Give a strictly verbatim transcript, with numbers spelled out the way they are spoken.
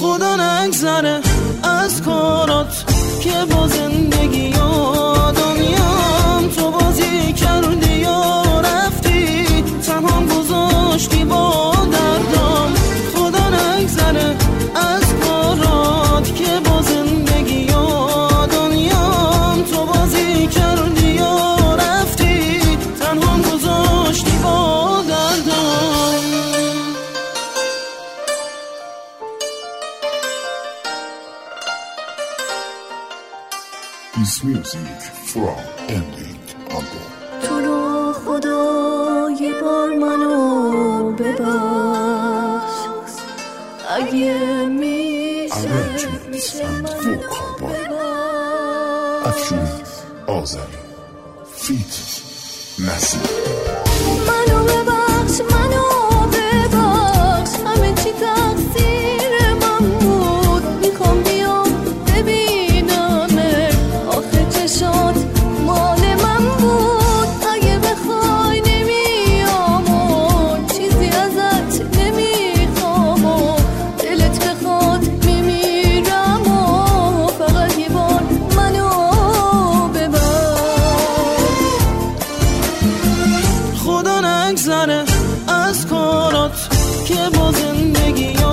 خدا نگذره از کارات که با زندگی یا دنیام تو بازی کردی یا رفتی تنها گذاشتی با دردام. خدا نگذره از کارات که با زندگی یا دنیام تو بازی کردی یا رفتی تنها گذاشتی با دردام. This music from Ending album. تو رو خدا یه بار منو ببخش اگه میشه میشه منو ببخش. افشین آذری فیت نسیم. منو ببخش منو ببخش همه چی تقصیر من بود. میخوام بیام ببینمت آخه چشات مال من بود. اگه بخوای نمیام و چیزی ازت نمیخوام و دلت بخواد میمیرم و فقط یه بار منو ببخش. خدا نگذره از کارات که با زندگی